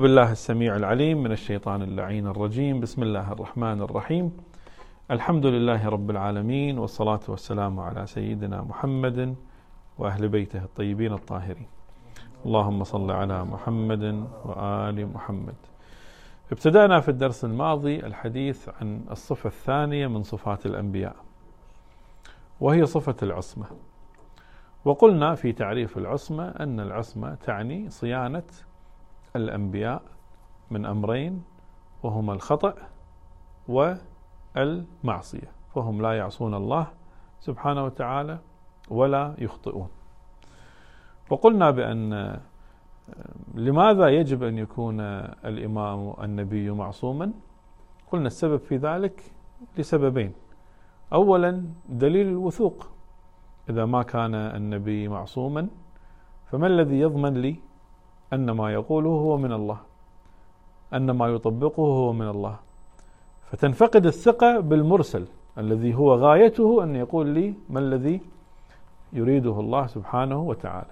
بالله السميع العليم من الشيطان اللعين الرجيم. بسم الله الرحمن الرحيم. الحمد لله رب العالمين، والصلاة والسلام على سيدنا محمد وأهل بيته الطيبين الطاهرين. اللهم صل على محمد وآل محمد. ابتدأنا في الدرس الماضي الحديث عن الصفة الثانية من صفات الأنبياء، وهي صفة العصمة. وقلنا في تعريف العصمة أن العصمة تعني صيانة الأنبياء من أمرين، وهما الخطأ والمعصية، فهم لا يعصون الله سبحانه وتعالى ولا يخطئون. وقلنا بأن لماذا يجب أن يكون الإمام النبي معصوما؟ قلنا السبب في ذلك لسببين. أولا دليل الوثوق، إذا ما كان النبي معصوما فما الذي يضمن لي أن ما يقوله هو من الله، أن ما يطبقه هو من الله؟ فتنفقد الثقة بالمرسل الذي هو غايته أن يقول لي ما الذي يريده الله سبحانه وتعالى.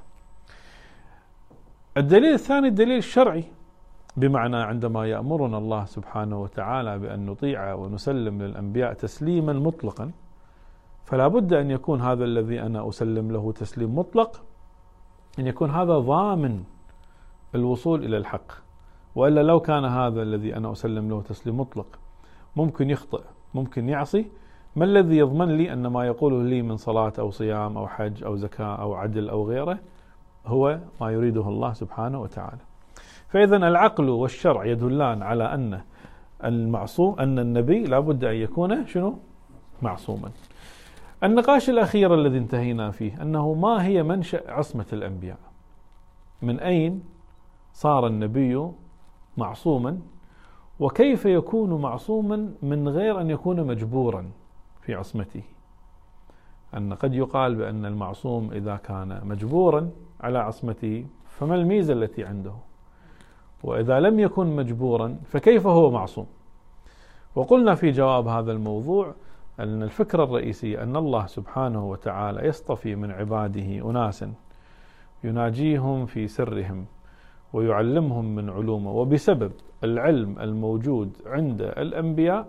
الدليل الثاني الدليل الشرعي، بمعنى عندما يأمرنا الله سبحانه وتعالى بأن نطيع ونسلم للأنبياء تسليما مطلقا، فلا بد أن يكون هذا الذي أنا أسلم له تسليم مطلق أن يكون هذا ضامن الوصول إلى الحق، وإلا لو كان هذا الذي أنا أسلم له تسليم مطلق ممكن يخطئ، ممكن يعصي، ما الذي يضمن لي أن ما يقوله لي من صلاة أو صيام أو حج أو زكاة أو عدل أو غيره هو ما يريده الله سبحانه وتعالى؟ فإذا العقل والشرع يدلان على أن المعصوم، أن النبي لا بد أن يكون معصوما. النقاش الأخير الذي انتهينا فيه أنه ما هي منشأ عصمة الأنبياء؟ من أين صار النبي معصوما؟ وكيف يكون معصوما من غير أن يكون مجبورا في عصمته؟ أن قد يقال بأن المعصوم إذا كان مجبورا على عصمته فما الميزة التي عنده؟ وإذا لم يكن مجبورا فكيف هو معصوم؟ وقلنا في جواب هذا الموضوع أن الفكرة الرئيسية أن الله سبحانه وتعالى يصطفي من عباده أناسا يناجيهم في سرهم ويعلمهم من علومه، وبسبب العلم الموجود عند الأنبياء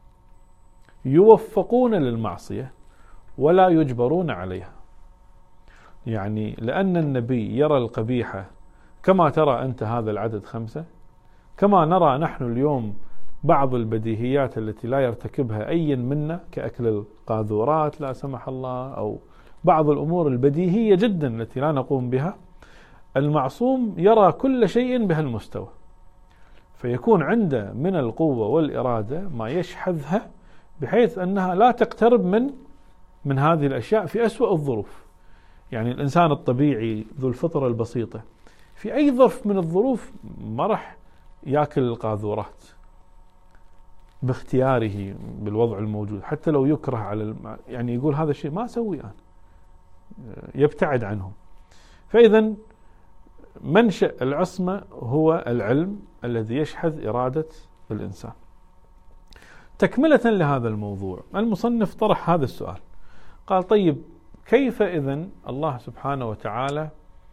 يوفقون للمعصية ولا يجبرون عليها. يعني لأن النبي يرى القبيحة كما ترى أنت هذا العدد 5، كما نرى نحن اليوم بعض البديهيات التي لا يرتكبها أي منا كأكل القاذورات لا سمح الله، أو بعض الأمور البديهية جدا التي لا نقوم بها. المعصوم يرى كل شيء بهالمستوى، فيكون عنده من القوة والإرادة ما يشحذها بحيث أنها لا تقترب من هذه الأشياء في أسوأ الظروف. يعني الإنسان الطبيعي ذو الفطرة البسيطة في أي ظرف من الظروف ما راح يأكل القاذورات باختياره بالوضع الموجود، حتى لو يكره على يعني يقول هذا الشيء ما أسوي أنا، يبتعد عنهم. فإذا منشأ العصمة هو العلم الذي يشحذ إرادة الإنسان. تكملة لهذا الموضوع المصنف طرح هذا السؤال، قال طيب كيف إذن الله سبحانه وتعالى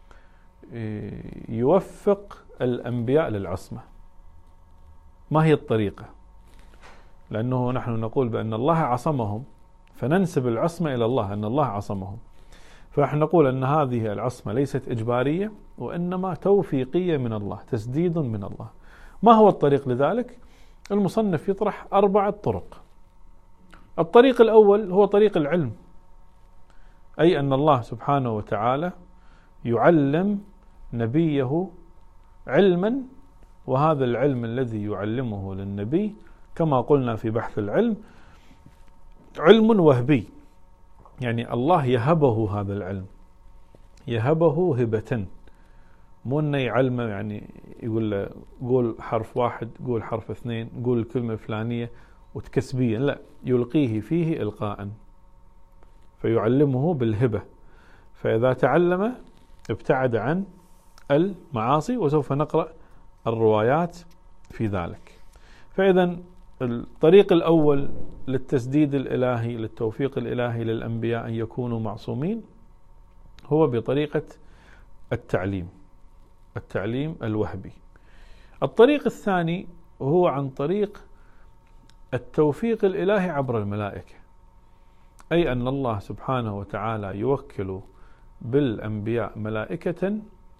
يوفق الأنبياء للعصمة؟ ما هي الطريقة؟ لأنه نحن نقول بأن الله عصمهم، فننسب العصمة إلى الله أن الله عصمهم، فنحن نقول أن هذه العصمة ليست إجبارية وإنما توفيقية من الله، تسديد من الله. ما هو الطريق لذلك؟ المصنف يطرح 4 طرق. الطريق الأول هو طريق العلم، أي أن الله سبحانه وتعالى يعلم نبيه علما، وهذا العلم الذي يعلمه للنبي كما قلنا في بحث العلم علم وهبي، يعني الله يهبه هذا العلم، يهبه هبة، مو انه يعلمه يعني يقول له قول حرف 1 قول حرف 2 قول الكلمة الفلانية وتكسبيا، لا، يلقيه فيه إلقاء فيعلمه بالهبة، فإذا تعلم ابتعد عن المعاصي، وسوف نقرأ الروايات في ذلك. فإذا الطريق الأول للتسديد الإلهي للتوفيق الإلهي للأنبياء أن يكونوا معصومين هو بطريقة التعليم الوهبي. الطريق الثاني هو عن طريق التوفيق الإلهي عبر الملائكة، أي أن الله سبحانه وتعالى يوكل بالأنبياء ملائكة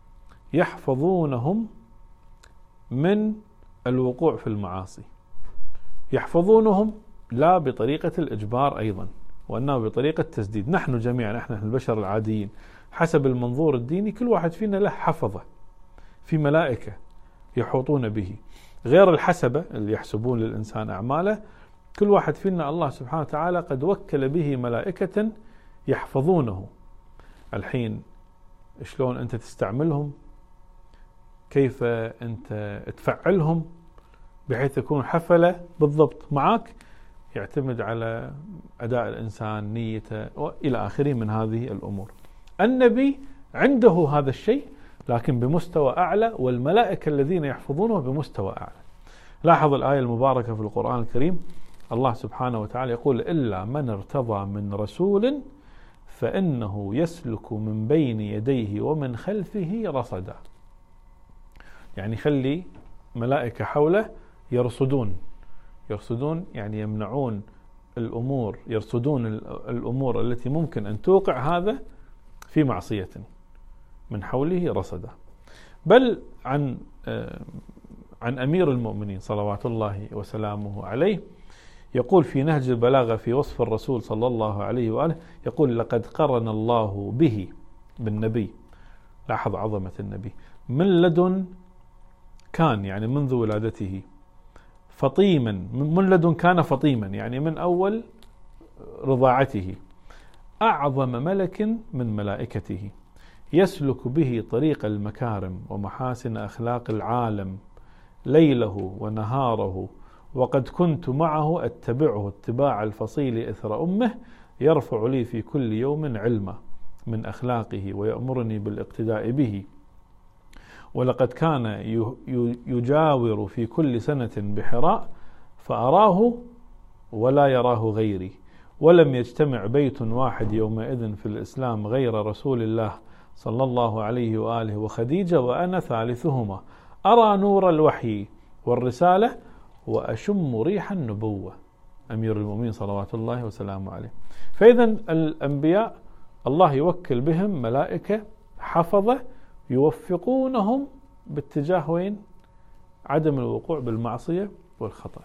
يحفظونهم من الوقوع في المعاصي، يحفظونهم لا بطريقة الإجبار أيضا، وأنه بطريقة تسديد. نحن جميعا، نحن البشر العاديين حسب المنظور الديني كل واحد فينا له حفظة في ملائكة يحوطون به، غير الحسبة اللي يحسبون للإنسان أعماله. كل واحد فينا الله سبحانه وتعالى قد وكل به ملائكة يحفظونه. الحين شلون أنت تستعملهم، كيف أنت تفعلهم بحيث يكون حفلة بالضبط معك، يعتمد على أداء الإنسان، نيته، وإلى آخره من هذه الأمور. النبي عنده هذا الشيء لكن بمستوى أعلى، والملائكة الذين يحفظونه بمستوى أعلى. لاحظ الآية المباركة في القرآن الكريم، الله سبحانه وتعالى يقول: إلا من ارتضى من رسول فإنه يسلك من بين يديه ومن خلفه رصدا. يعني خلي ملائكة حوله يرصدون يعني يمنعون الأمور، يرصدون الأمور التي ممكن أن توقع هذا في معصية، من حوله رصدا. بل عن أمير المؤمنين صلوات الله وسلامه عليه يقول في نهج البلاغة في وصف الرسول صلى الله عليه وآله، يقول: لقد قرن الله به، بالنبي، لاحظ عظمة النبي، من لدن كان يعني منذ ولادته، فطيما، من لدن كان فطيما يعني من أول رضاعته، أعظم ملك من ملائكته، يسلك به طريق المكارم ومحاسن أخلاق العالم ليله ونهاره، وقد كنت معه أتبعه اتباع الفصيل إثر أمه، يرفع لي في كل يوم علما من أخلاقه ويأمرني بالاقتداء به، ولقد كان يجاور في كل سنة بحراء فأراه ولا يراه غيري، ولم يجتمع بيت واحد يومئذ في الإسلام غير رسول الله صلى الله عليه وآله وخديجة وأنا ثالثهما، أرى نور الوحي والرسالة وأشم ريح النبوة. أمير المؤمنين صلوات الله وسلامه عليه. فإذا الأنبياء الله يوكل بهم ملائكة حفظة يوفقونهم باتجاه وين؟ عدم الوقوع بالمعصية والخطأ.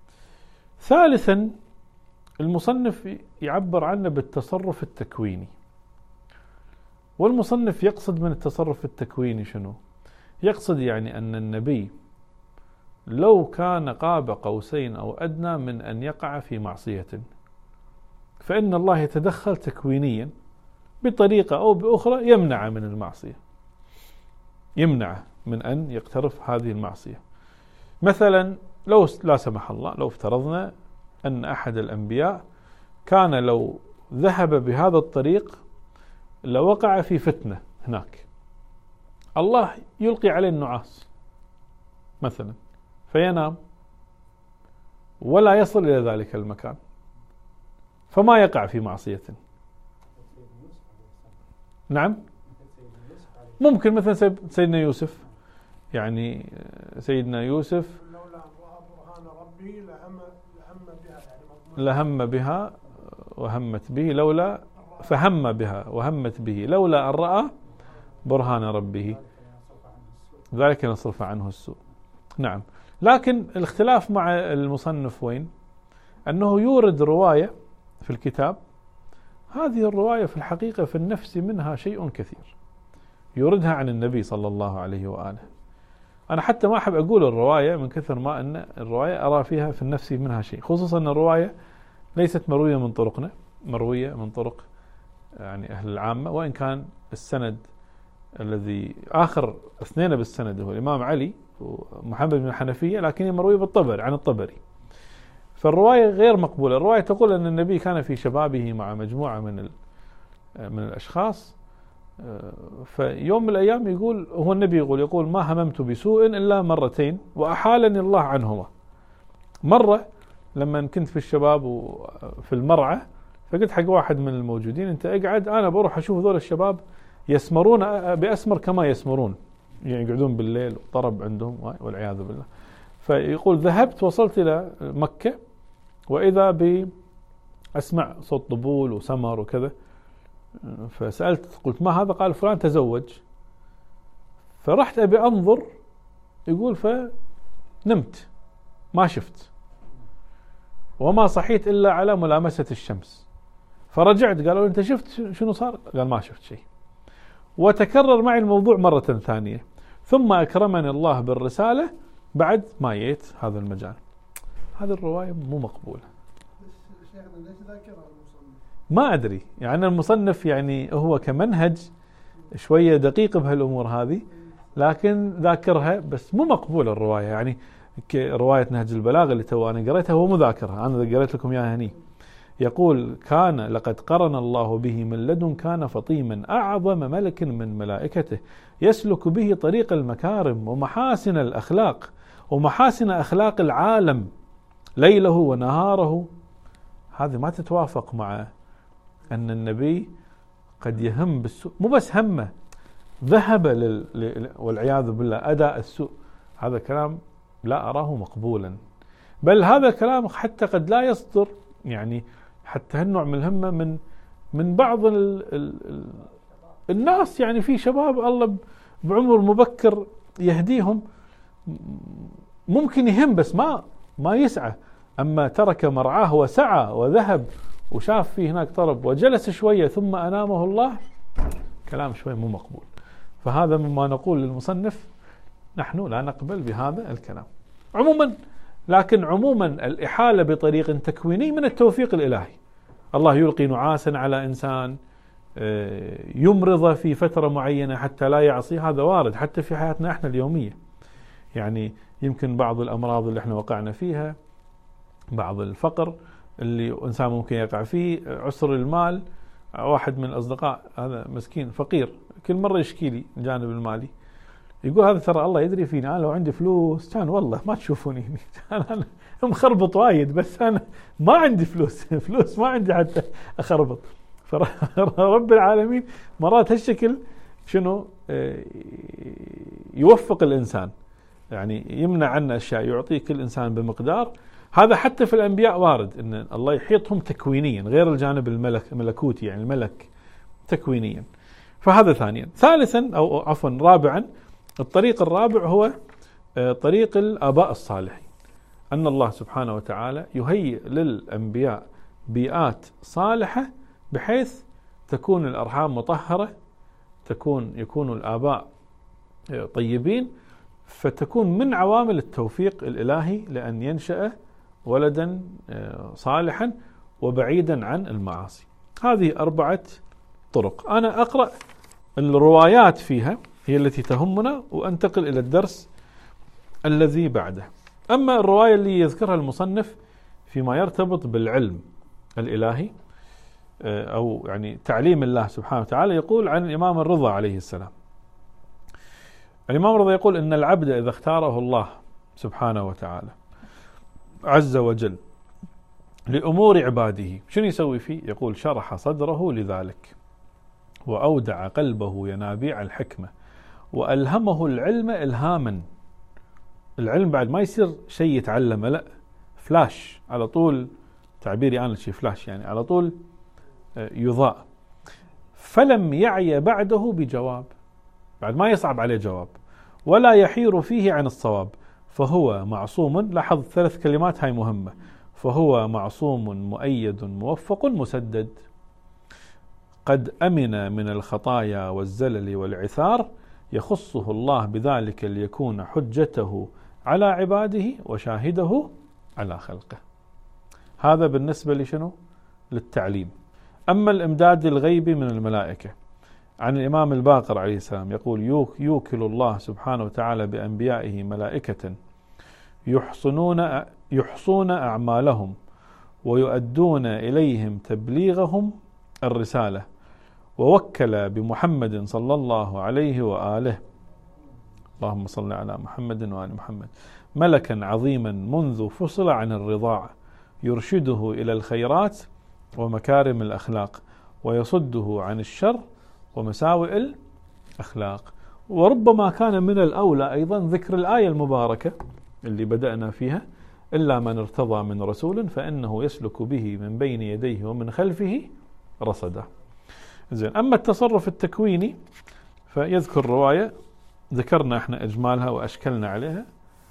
ثالثا، المصنف يعبر عنه بالتصرف التكويني. والمصنف يقصد من التصرف التكويني شنو؟ يقصد يعني أن النبي لو كان قاب قوسين أو أدنى من أن يقع في معصية، فإن الله يتدخل تكوينيا بطريقة أو بأخرى يمنع من المعصية، يمنع من أن يقترف هذه المعصية. مثلا لو لا سمح الله، لو افترضنا أن أحد الأنبياء كان لو ذهب بهذا الطريق لوقع في فتنة هناك، الله يلقي عليه النعاس مثلا فينام ولا يصل إلى ذلك المكان، فما يقع في معصية. نعم، ممكن مثل سيدنا يوسف، يعني سيدنا يوسف لولا برهان ربي لهم بها وهمت به لولا، فهم بها وهمت به لولا أن رأى برهان ربه ذلك نصرف عنه السوء. نعم، لكن الاختلاف مع المصنف وين؟ أنه يورد رواية في الكتاب، هذه الرواية في الحقيقة في النفس منها شيء كثير، يوردها عن النبي صلى الله عليه وآله. أنا حتى ما أحب أقول الرواية من كثر ما أن الرواية أرى فيها في النفس منها شيء، خصوصا أن الرواية ليست مروية من طرقنا، مروية من طرق يعني أهل العامة، وإن كان السند الذي آخر اثنين بالسند هو الإمام علي ومحمد بن الحنفية، لكن مروية بالطبري عن الطبري، فالرواية غير مقبولة. الرواية تقول أن النبي كان في شبابه مع مجموعة من الأشخاص، فيوم من الأيام يقول، هو النبي يقول ما هممت بسوء إلا مرتين وأحالني الله عنهما. مرة لما كنت في الشباب وفي المرعى، فقلت حق واحد من الموجودين: أنت اقعد، أنا بروح أشوف ذول الشباب يسمرون بأسمر كما يسمرون، يعني يقعدون بالليل وطرب عندهم والعياذ بالله. فيقول ذهبت وصلت إلى مكة وإذا أسمع صوت طبول وسمر وكذا، فسألت قلت ما هذا؟ قال فلان تزوج. فرحت أبي أنظر، يقول فنمت ما شفت وما صحيت إلا على ملامسة الشمس. فرجعت قالوا أنت شفت شنو صار؟ قال ما شفت شيء. وتكرر معي الموضوع مرة ثانية، ثم أكرمني الله بالرسالة بعد ما جيت هذا المجال. هذه الرواية مو مقبولة. ما أدري، يعني المصنف يعني هو كمنهج شوية دقيق بهالأمور هذه، لكن ذاكرها بس مو مقبولة الرواية. يعني رواية نهج البلاغة اللي تو أنا قريتها هو مذاكرها، أنا قريت لكم إياها هني. يقول كان لقد قرن الله به من لدن كان فطيما أعظم ملك من ملائكته يسلك به طريق المكارم ومحاسن الأخلاق ومحاسن أخلاق العالم ليله ونهاره. هذه ما تتوافق مع أن النبي قد يهم بالسوء، مو بس همه، ذهب والعياذ بالله أداء السوء. هذا كلام لا أراه مقبولا، بل هذا الكلام حتى قد لا يصدر، يعني حتى هالنوع من الهمة من بعض الناس. يعني في شباب الله بعمر مبكر يهديهم، ممكن يهم بس ما يسعى. أما ترك مرعاه وسعى وذهب وشاف فيه هناك طرب وجلس شوية ثم أنامه الله، كلام شوي مو مقبول. فهذا مما نقول للمصنف نحن لا نقبل بهذا الكلام عموما. لكن عموما الإحالة بطريق تكويني من التوفيق الإلهي. الله يلقي نعاسا على إنسان يمرض في فترة معينة حتى لا يعصي، هذا وارد حتى في حياتنا احنا اليومية. يعني يمكن بعض الأمراض اللي احنا وقعنا فيها، بعض الفقر اللي إنسان ممكن يقع فيه، عسر المال. واحد من الأصدقاء هذا مسكين فقير كل مرة يشكي لي الجانب المالي، يقول هذا ترى الله يدري فيني، أنا لو عندي فلوس كان والله ما تشوفوني أنا مخربط وايد، بس أنا ما عندي فلوس ما عندي حتى أخربط. فرب العالمين مرات هالشكل شنو يوفق الإنسان، يعني يمنع عنا أشياء، يعطي كل إنسان بمقدار. هذا حتى في الأنبياء وارد أن الله يحيطهم تكوينيا غير الجانب الملكوتي، يعني الملك تكوينيا. فهذا ثانيا. ثالثا أو عفوا رابعا، الطريق الرابع هو طريق الآباء الصالحين. أن الله سبحانه وتعالى يهيئ للأنبياء بيئات صالحة بحيث تكون الأرحام مطهرة، يكون الآباء طيبين، فتكون من عوامل التوفيق الإلهي لأن ينشأ ولدا صالحا وبعيدا عن المعاصي. هذه 4 طرق. أنا أقرأ الروايات فيها هي التي تهمنا وأنتقل إلى الدرس الذي بعده. أما الرواية اللي يذكرها المصنف فيما يرتبط بالعلم الإلهي أو يعني تعليم الله سبحانه وتعالى، يقول عن الإمام الرضا عليه السلام. الإمام الرضا يقول إن العبد إذا اختاره الله سبحانه وتعالى عز وجل لأمور عباده شنو يسوي فيه؟ يقول شرح صدره لذلك وأودع قلبه ينابيع الحكمة وألهمه العلم إلهاما. العلم بعد ما يصير شيء يتعلم، لا، فلاش على طول، تعبيري أنا شيء فلاش، يعني على طول يضاء. فلم يعي بعده بجواب، بعد ما يصعب عليه جواب، ولا يحير فيه عن الصواب، فهو معصوم. لاحظ 3 كلمات هاي مهمة: فهو معصوم مؤيد موفق مسدد، قد أمن من الخطايا والزلل والعثار، يخصه الله بذلك ليكون حجته على عباده وشاهده على خلقه. هذا بالنسبة لشنو؟ للتعليم. أما الإمداد الغيبي من الملائكة، عن الإمام الباقر عليه السلام يقول يوكل الله سبحانه وتعالى بأنبيائه ملائكة يحصون أعمالهم ويؤدون إليهم تبليغهم الرسالة، ووكل بمحمد صلى الله عليه وآله، اللهم صل على محمد وآل محمد، ملكا عظيما منذ فصل عن الرضاع، يرشده إلى الخيرات ومكارم الأخلاق، ويصده عن الشر ومساوئ الأخلاق، وربما كان من الأولى أيضا ذكر الآية المباركة اللي بدأنا فيها: إلا من ارتضى من رسول فإنه يسلك به من بين يديه ومن خلفه رصدا. زين. أما التصرف التكويني فيذكر رواية ذكرنا احنا إجمالها وأشكلنا عليها،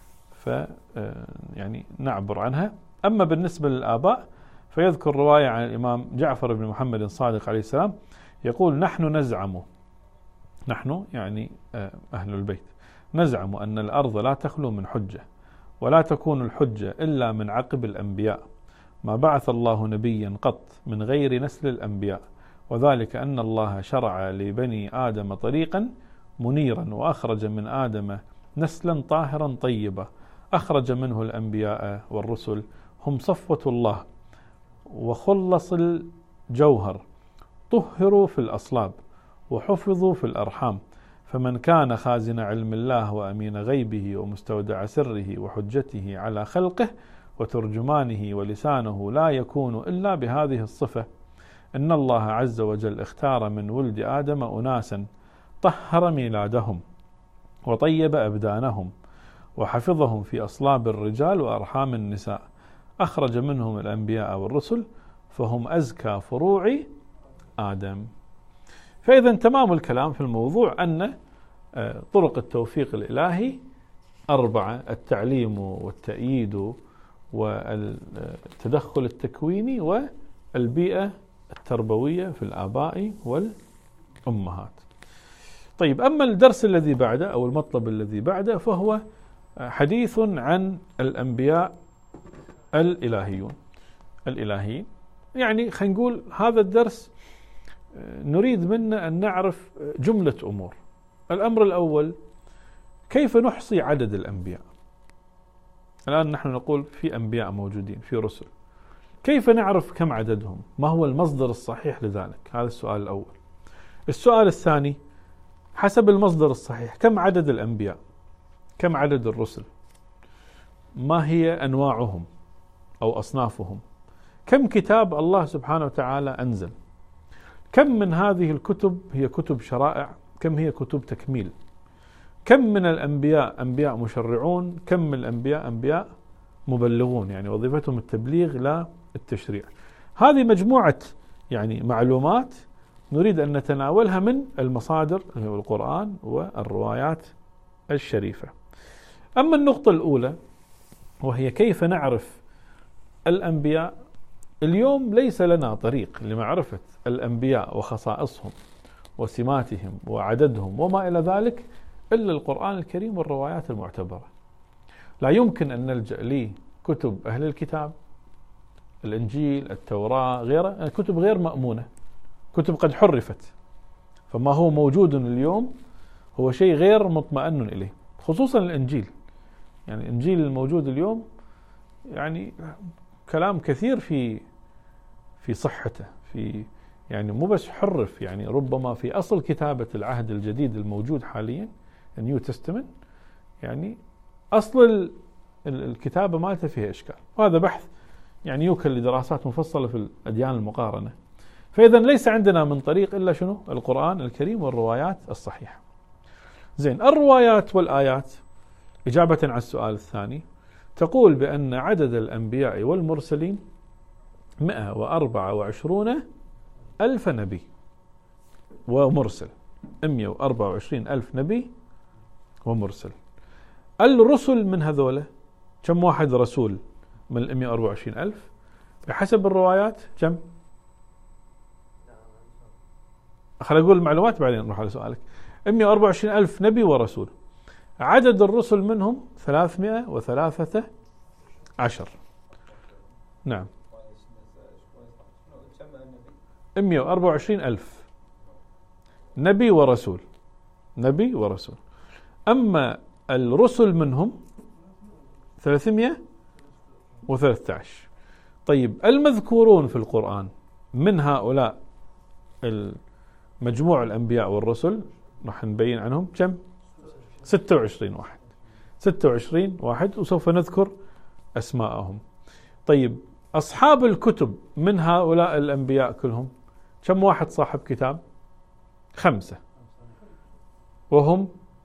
يعني نعبر عنها. أما بالنسبة للآباء فيذكر رواية عن الإمام جعفر بن محمد الصادق عليه السلام يقول: نحن نزعم، نحن يعني أهل البيت، نزعم أن الأرض لا تخلو من حجة، ولا تكون الحجة إلا من عقب الأنبياء، ما بعث الله نبيا قط من غير نسل الأنبياء، وذلك أن الله شرع لبني آدم طريقا منيرا، وأخرج من آدم نسلا طاهرا طيبا، أخرج منه الأنبياء والرسل، هم صفوة الله وخلص الجوهر، طهروا في الأصلاب وحفظوا في الأرحام، فمن كان خازن علم الله وأمين غيبه ومستودع سره وحجته على خلقه وترجمانه ولسانه لا يكون إلا بهذه الصفة: إن الله عز وجل اختار من ولد آدم أناسا طهر ميلادهم وطيب أبدانهم وحفظهم في أصلاب الرجال وأرحام النساء، أخرج منهم الأنبياء والرسل، فهم أزكى فروع آدم. فإذا تمام الكلام في الموضوع أن طرق التوفيق الإلهي 4: التعليم والتأييد والتدخل التكويني والبيئة التربوية في الآباء والأمهات. طيب، أما الدرس الذي بعده أو المطلب الذي بعده فهو حديث عن الأنبياء الإلهيين. يعني خلينا نقول هذا الدرس نريد منه أن نعرف جملة أمور. الأمر الأول: كيف نحصي عدد الأنبياء؟ الآن نحن نقول في أنبياء موجودين، في رسل، كيف نعرف كم عددهم؟ ما هو المصدر الصحيح لذلك؟ هذا السؤال الأول. السؤال الثاني: حسب المصدر الصحيح كم عدد الأنبياء؟ كم عدد الرسل؟ ما هي أنواعهم أو أصنافهم؟ كم كتاب الله سبحانه وتعالى أنزل؟ كم من هذه الكتب هي كتب شرائع؟ كم هي كتب تكميل؟ كم من الأنبياء أنبياء مشرعون؟ كم من الأنبياء أنبياء مبلغون، يعني وظيفتهم التبليغ لا التشريع؟ هذه مجموعة يعني معلومات نريد أن نتناولها من المصادر القرآن والروايات الشريفة. أما النقطة الأولى وهي كيف نعرف الأنبياء، اليوم ليس لنا طريق لمعرفة الأنبياء وخصائصهم وسماتهم وعددهم وما إلى ذلك إلا القرآن الكريم والروايات المعتبرة. لا يمكن أن نلجأ لكتب أهل الكتاب، الإنجيل، التوراة، غيرها، كتب غير مأمونة، كتب قد حرفت، فما هو موجود اليوم هو شيء غير مطمئن إليه، خصوصا الإنجيل. يعني الإنجيل الموجود اليوم يعني كلام كثير في صحته، في يعني مو بس حرف، يعني ربما في أصل كتابة العهد الجديد الموجود حاليا النيو تستمنت، يعني أصل الكتابة مالته فيها إشكال، وهذا بحث يعني يوكل لدراسات مفصلة في الأديان المقارنة. فإذا ليس عندنا من طريق إلا شنو؟ القرآن الكريم والروايات الصحيحة. زين، الروايات والآيات إجابة على السؤال الثاني تقول بأن عدد الأنبياء والمرسلين 124 ألف نبي ومرسل، 124 ألف نبي ومرسل. الرسل من هذولا كم واحد رسول من 124 ألف؟ بحسب الروايات كم؟ خلينا نقول المعلومات بعدين نروح على سؤالك. 124 ألف نبي ورسول، عدد الرسل منهم 313. نعم، 124 ألف نبي ورسول، نبي ورسول. أما الرسل منهم 313. طيب، المذكورون في القرآن من هؤلاء مجموع الأنبياء والرسل راح نبين عنهم كم؟ 26 واحد، 26 واحد، وسوف نذكر أسماءهم. طيب، أصحاب الكتب من هؤلاء الأنبياء كلهم كم واحد صاحب كتاب؟ 5، وهم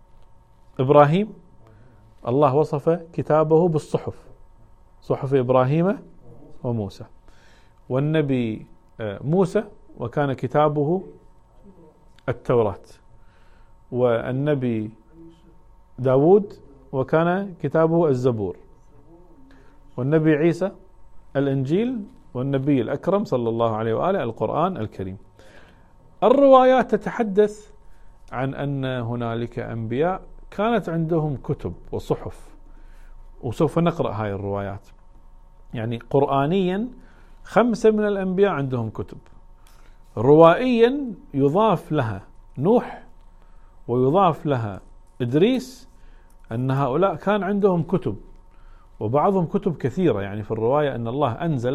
إبراهيم الله وصف كتابه بالصحف، صحف إبراهيم وموسى. والنبي موسى وكان كتابه التوراة. والنبي داود وكان كتابه الزبور. والنبي عيسى الإنجيل. والنبي الأكرم صلى الله عليه وآله القرآن الكريم. الروايات تتحدث عن أن هنالك أنبياء كانت عندهم كتب وصحف، وسوف نقرأ هاي الروايات. يعني قرآنيا 5 من الأنبياء عندهم كتب، روائيا يضاف لها نوح ويضاف لها إدريس، أن هؤلاء كان عندهم كتب، وبعضهم كتب كثيرة. يعني في الرواية أن الله أنزل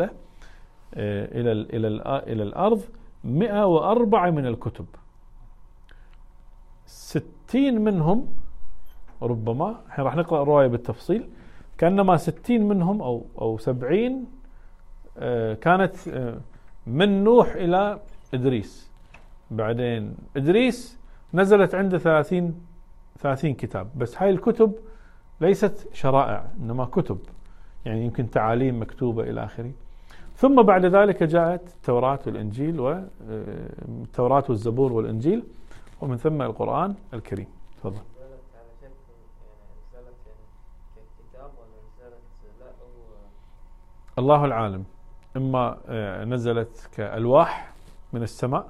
إلى الأرض 104 من الكتب، 60 منهم ربما، الحين راح نقرأ الرواية بالتفصيل، كأنما 60 منهم أو 70 كانت من نوح إلى إدريس. بعدين إدريس نزلت عنده 30 كتاب، بس هاي الكتب ليست شرائع إنما كتب، يعني يمكن تعاليم مكتوبة إلى آخره. ثم بعد ذلك جاءت التوراة والإنجيل، والتوراة والزبور والإنجيل، ومن ثم القرآن الكريم. تفضل. الله العالم، إما نزلت كألواح من السماء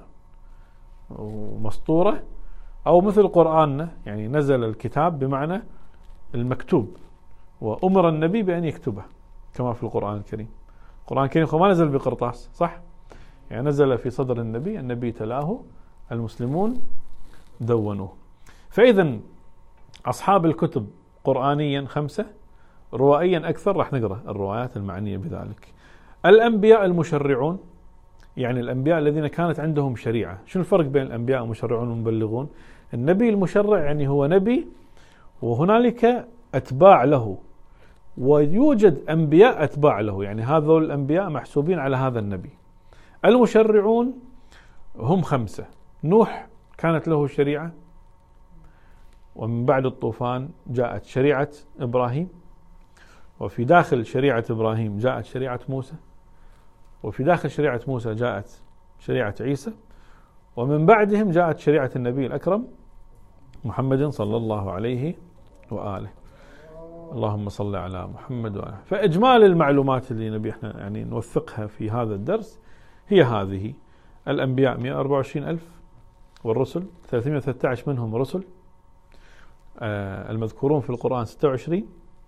ومسطورة، أو مثل قرآننا يعني نزل الكتاب بمعنى المكتوب، وأمر النبي بأن يكتبه كما في القرآن الكريم. القرآن الكريم ما نزل بقرطاس، صح؟ يعني نزل في صدر النبي تلاه المسلمون دونوه. فإذا أصحاب الكتب قرآنيا 5، روائيا أكثر، راح نقرأ الروايات المعنية بذلك. الأنبياء المشرعون، يعني الأنبياء الذين كانت عندهم شريعة. شنو الفرق بين الأنبياء المشرعون والمبلغون؟ النبي المشرع يعني هو نبي وهنالك أتباع له، ويوجد أنبياء أتباع له، يعني هذول الأنبياء محسوبين على هذا النبي. المشرعون هم 5. نوح كانت له شريعة، ومن بعد الطوفان جاءت شريعة إبراهيم، وفي داخل شريعة إبراهيم جاءت شريعة موسى، وفي داخل شريعة موسى جاءت شريعة عيسى، ومن بعدهم جاءت شريعة النبي الأكرم محمد صلى الله عليه وآله. اللهم صل على محمد وآله. فإجمال المعلومات اللي نبي احنا يعني نوثقها في هذا الدرس هي هذه: الأنبياء 124,000، والرسل 313 منهم رسل، المذكورون في القرآن 26،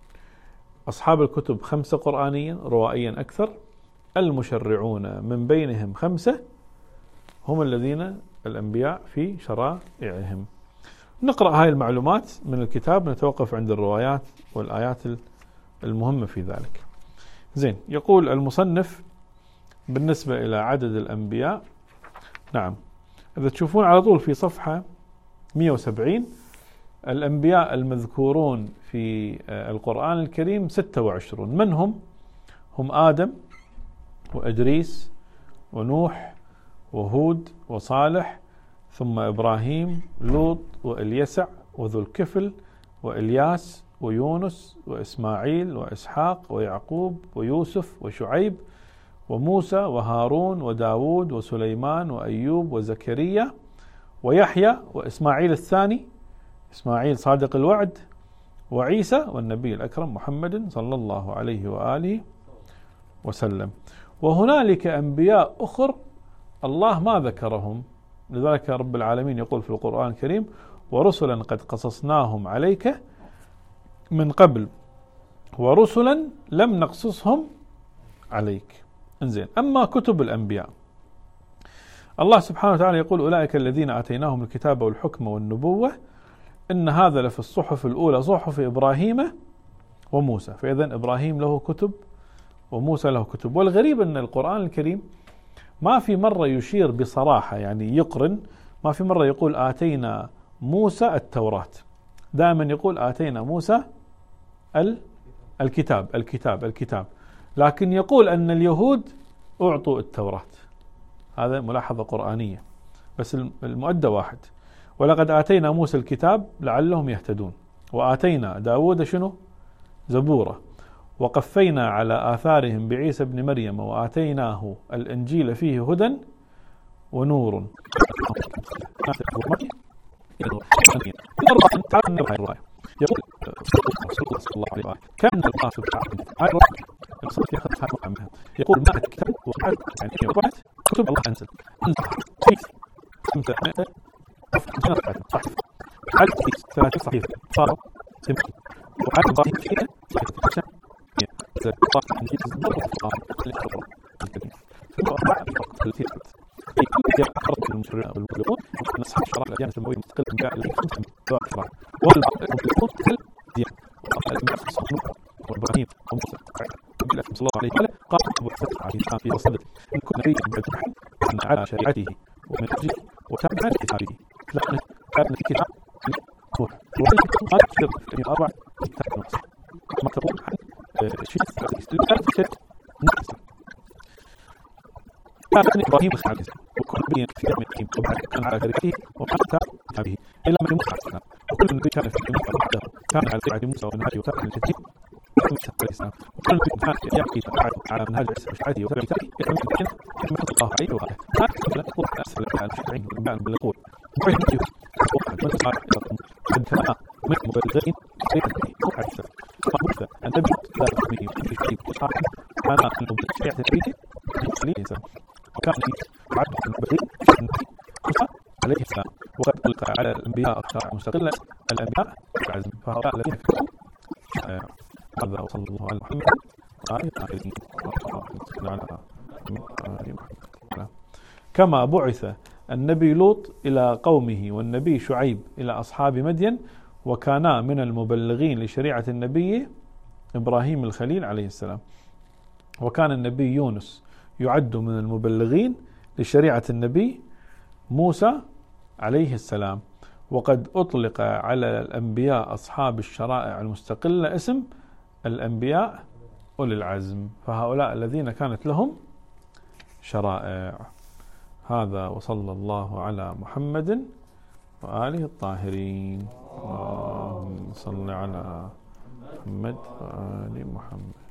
أصحاب الكتب 5 قرآنيا روائيا أكثر، المشرعون من بينهم 5 هم الذين الأنبياء في شرائعهم. نقرأ هاي المعلومات من الكتاب، نتوقف عند الروايات والآيات المهمة في ذلك. زين، يقول المصنف بالنسبة إلى عدد الأنبياء، نعم، إذا تشوفون على طول في صفحة 170 الأنبياء المذكورون في القرآن الكريم 26. من هم آدم وإدريس ونوح وهود وصالح، ثم إبراهيم، لوط وإليسع وذو الكفل وإلياس ويونس وإسماعيل وإسحاق ويعقوب ويوسف وشعيب وموسى وهارون وداود وسليمان وأيوب وزكريا ويحيى وإسماعيل الثاني، إسماعيل صادق الوعد، وعيسى، والنبي الأكرم محمد صلى الله عليه وآله وسلم. وهنالك أنبياء أخر الله ما ذكرهم، لذلك رب العالمين يقول في القرآن الكريم: ورسلا قد قصصناهم عليك من قبل ورسلا لم نقصصهم عليك. انزين، أما كتب الأنبياء، الله سبحانه وتعالى يقول: أولئك الذين آتيناهم الكتاب والحكم والنبوة إن هذا لفي الصحف الأولى صحف إبراهيم وموسى. فإذا إبراهيم له كتب وموسى له كتب. والغريب أن القرآن الكريم ما في مرة يشير بصراحة، يعني يقرن، ما في مرة يقول آتينا موسى التوراة، دائما يقول آتينا موسى الكتاب، لكن يقول أن اليهود أعطوا التوراة. هذا ملاحظة قرآنية، بس المؤدى واحد: ولقد آتينا موسى الكتاب لعلهم يهتدون. وآتينا داود شنو؟ زبورة. وقفينا على آثارهم بعيسى ابن مريم وآتيناه الإنجيل فيه هدى ونور. يقول صلى الله عليه وسلم كان الله سبحانه يقول ما الكتاب وقعت يعني وقعت كتب الله أنزل ثلاثة صحيفة صاروا سمحي وحتى ضاهي فيها والمبلغون من أصحاب الشرائع الأديان السماوية المستقلة من جاء الخمسة والمبلغون كل ديانة وإبراهيم وموسى صلى الله عليه وسلم قال أبو حسن في وصدر إن كل نبي من على شريعته ومن حجه وتابع كتابه لأن كان في كتاب وما تشتغل في أربع كتاب نص ما تقول عن شيء كان إبراهيم خالد وكل نبي في كتابه كان على شريعته وحتى كتابه إلا من موسى عليه السلام وكل نبي كان في كتابه كان على شريعة موسى ومنهجه وكان الجديد وكل نبي كان يحكي على منهج شريعته وكتابه يحكم الله عليه وآله كان يقول أسفل الشرعين والأنبياء المبلغون وعلم يوسف وقد من قال انتهى من مبلغين وحدث فموسى النبي لا تسميه في شيء وصاحب أنا المبلغ شريعة البيت المسلمين وكان عبد المبلغين موسى عليه السلام وقد ألقى على الأنبياء أخطاء مستقلة الأنبياء العزم فهؤلاء الذين كفروا هذا وصلى الله على محمد كما بعث النبي لوط إلى قومه والنبي شعيب إلى أصحاب مدين وكانا من المبلغين لشريعة النبي إبراهيم الخليل عليه السلام. وكان النبي يونس يعد من المبلغين لشريعة النبي موسى عليه السلام. وقد أطلق على الأنبياء أصحاب الشرائع المستقلة اسم الأنبياء أولي العزم، فهؤلاء الذين كانت لهم شرائع. هذا وصلى الله على محمد وآله الطاهرين. اللهم صل على محمد وآل محمد.